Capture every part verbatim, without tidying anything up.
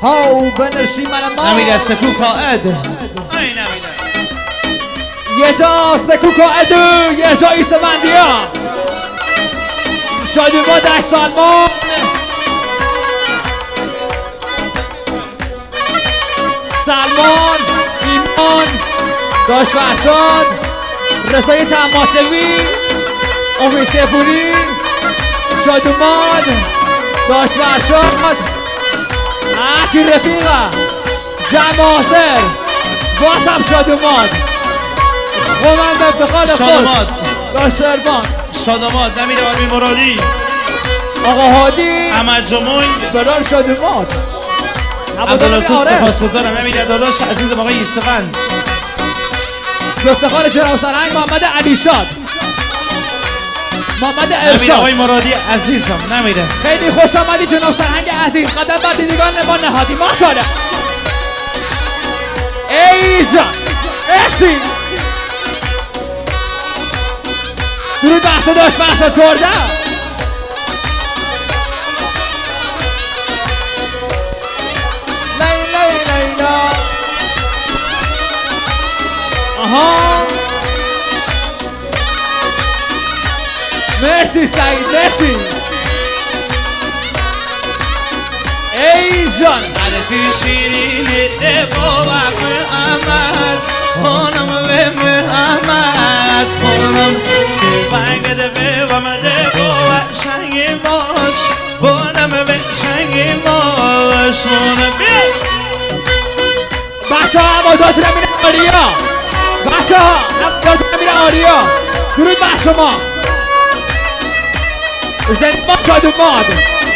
هاو بنشی من ما نمیده سکو قائد ای نمیده یه جا سکو قائد یه جا ایسا بندیا شادی ما ده سالمان سلمان ایمان داشت فرشاد رسای تماسوی امید سپوری شادوماد داشت فرشاد هرچی رفیقه جمع آسر باز هم شادوماد خومند افتخار خود شادوماد داشت اربان شادوماد نمیده آرمین مرادی آقا هادی احمد جمونگ برار شادوماد عبداللطوف سپاسگزارم نمیده داداش عزیز آقای یوسفند افتخار جناب سرهنگ محمد علیشاد محمد نمیده ارشاد آقای مرادی عزیزم نمیده خیلی خوش آمدی جناب سرهنگ عزیز قدم بر دیدگان ما نهادی ماشاءالله ای جان مرسی درود بحث داشت بحث کرده لیلا لیلا آها مرسی سعید مرسی ای جان عدتی شیرینی با وقت احمد خانم به محمد خانم تفنگده به ومده با شنگ باش بانم به شنگ باش خانم بیا بچه ها هماداتون میره آریا بچه ها هماداتون میره آریا درود بر شما زنبان شادوماد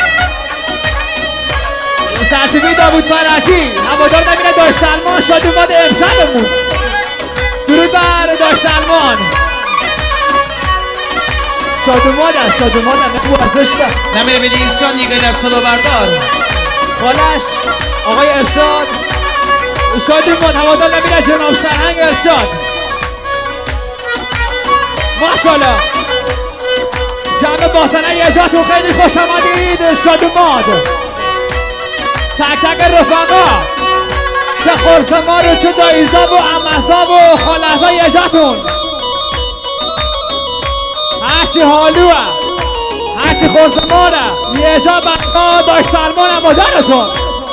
سرسیبی داوود فرجی همادار نمیره داشت سلمان شادوماد امشبمون درود بر داشت سلمان شادوماد هست شادوماد هم نبو ازشتم نمیره بده ایسان یک از خدا بردار خالش آقای ارشاد شادوماد همادار نمیره جناب سرهنگ ارشاد ماشاءالله جمع باسنه یه جاتون خیلی خوش آمدید شادوماد تک تک رفقا چه خورسما رو چه دایزا و امزا و خالزا یه جاتون هرچی حالوه هرچی خورسمانه یه جا برقا داشت سلمان هم مادرتون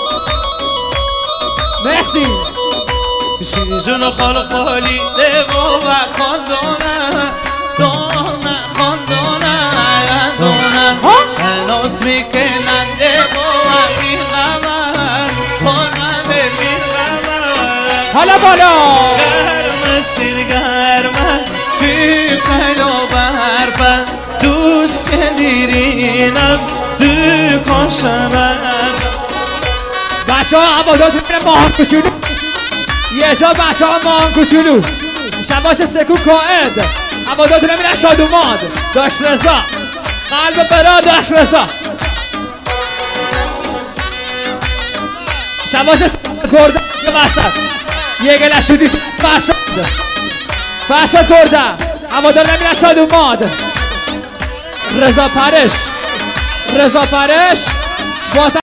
مرسی شیری جون خال خالی لبا و خاندانه دانه خاندانه دانه ناس میکنن لبا و بیغمن خانه بیغمن حالا بالا گرم سیر گرم بی قیل و بربن دوست که دیرینم دو کاشمن بچه ها عباداتون میره ماهان کچولو یه جا بچه ها ماهان کچولو شباش سکو قائد عباداتون میره شادوماد داشت رزا قلب برا داشت رزا شباش کرده وسط یه گله شدی فرشاد فرشاد کرده عبادات میره شادوماد رزا پرش رزا پرش